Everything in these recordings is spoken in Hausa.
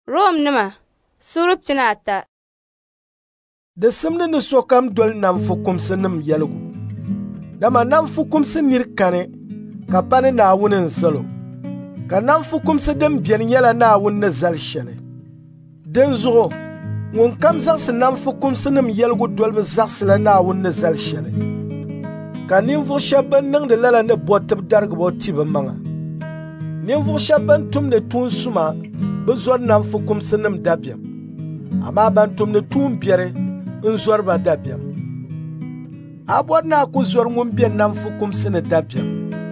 Rom nima surub tinata. Da simni ni sokam dol nam fukumsi nim yelgu. Dama nam fukumsi nirkane ka pani Naawuni zalo. Ka nam fukumsi din biɛni nyɛla Naawuni ni zali shɛli. Din zuɣu ŋun kam zaɣsi nam fukumsi nim yelgu dolibi zaɣsila Naawuni ni zali shɛli. Ka ninvuɣu shɛba ban niŋdi lala ni bo tib darigi o ti bi maŋa. Ninvuɣu shɛba ban tumdi tuun suma bɛ zɔri nam fukumsi nim dabiɛm. Amaa ban tumdi tuun biɛri n zɔri ba dabiɛm. A bɔri naa ku zɔri ŋun be nam fukumsi ni dabiɛm.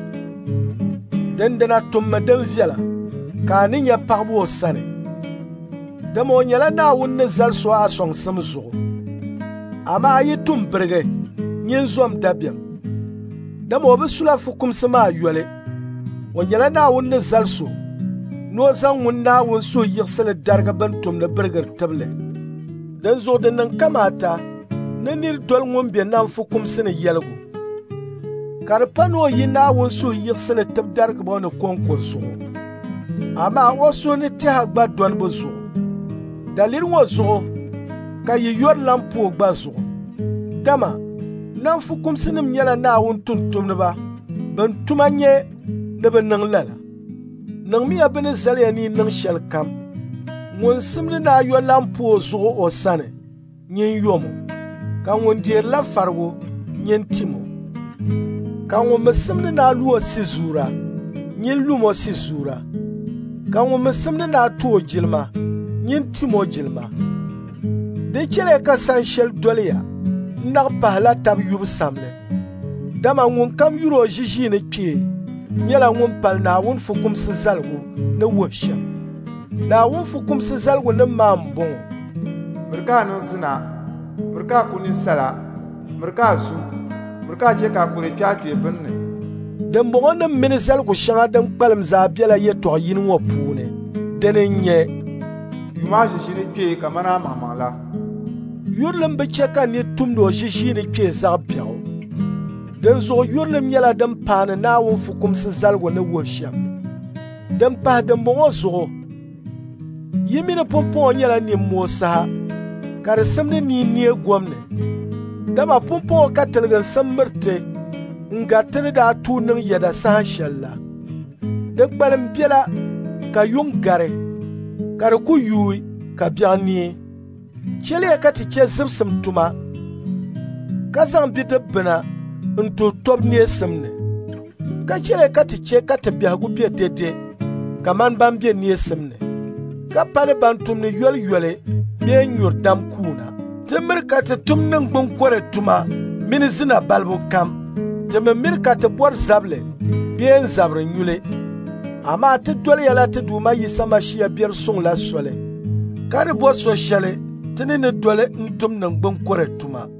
Dindina tummi din viɛla ka a ni nya paɣibu o sani. Dama o nyɛla Naawuni ni zali so a sɔŋsim zuɣu. Amaa yi tum birigi nyin zɔm dabiɛm. Dama o bi sula fukumsi maa yɔli. O nyɛla Naawuni ni zali so ni o zaŋ ŋun Naawuni suhu yiɣisili darigi bin tumdi birigiri tibili. Din zuɣu di niŋ kamaata ni niri doli ŋun be nam fukumsi ni yɛligu. Ka di pa ni o yi Naawuni suhu yiɣisili tib darigi ba ni konko zuɣu. Amaa o suhu ni tɛha gba dɔni bi zuɣu. Daliri ŋɔ zuɣu ka yi yɔri lan pa o gba zuɣu. Dama nam fukumsi nim nyɛla Naawuni tumtumdiba bin tuma nyɛ ni bi niŋ lala. Niŋmiya bɛ ni zaliya ni niŋ shɛli kam. Ŋun simdi naa yɔ lan pa o zuɣu o sani nyin yɔmo. Ka ŋun deerila farigu nyin timo. Ka ŋun mi simdi naa lu o si zuura nyin lum o si zuura. Ka ŋun mi simdi naa tu o jilima nyin tim o jilima. Di chɛli ka san shɛli doliya n nag pahila tab yubu samli. Dama ŋun kam yuri o ʒiʒii ni kpee nyɛla ŋun pali Naawuni fukumsi zaligu ni wuhi shɛm. Naawuni fukumsi zaligu ni maa n bɔŋɔ. Miri ka a niŋ zina, miri ka a ku ninsala, miri ka a zu, miri ka a chɛ ka a kuri kpɛɣu binni. Dimbɔŋɔ nim mini zaligu shɛŋa din kpalim zaa biɛla yɛltɔɣa yini ŋɔ puuni. Dini n nyɛ yumaa ʒiʒi ni kpee ka mana maŋmaŋ la. Yurilim bi chɛ ka ni tumdi o ʒiʒii ni kpee zaɣ biɛɣu. Din zuɣu yurilim nyɛla din paani Naawuni fukumsi zaligu ni wuhi shɛm. Din pahi dimbɔŋɔ zuɣu yi mini pumpɔŋɔ nyɛla nimmoo saha ka di simdi niinniɛ gomni. Dama pumpɔŋɔ ka tiligi n sim miriti n gariti ni daa tuu niŋ yɛda saha shɛli la. Di kpalim biɛla ka yuŋ gari ka di ku yuui ka biɛɣu nii. Chɛliya ka ti chɛ zibsim tuma ka zaŋ bidib bina n tuhi tɔb neesimni. Ka chɛliya ka ti chɛ ka ti biɛhigu be dede kaman ban be neesimni. Ka pani ban tumni yɔli bee nyuri dam kuuna. Ti miri ka ti tum niŋgbunkɔri tuma mini zina balibu kam. Ti mi miri ka ti bɔri zabili bee n zabiri nyuli. Amaa ti doliya la ti Duuma Yisa Mashiya biɛri suŋ la soli. Ka di bo so shɛli ti ni doli n tum niŋgbunkɔri tuma.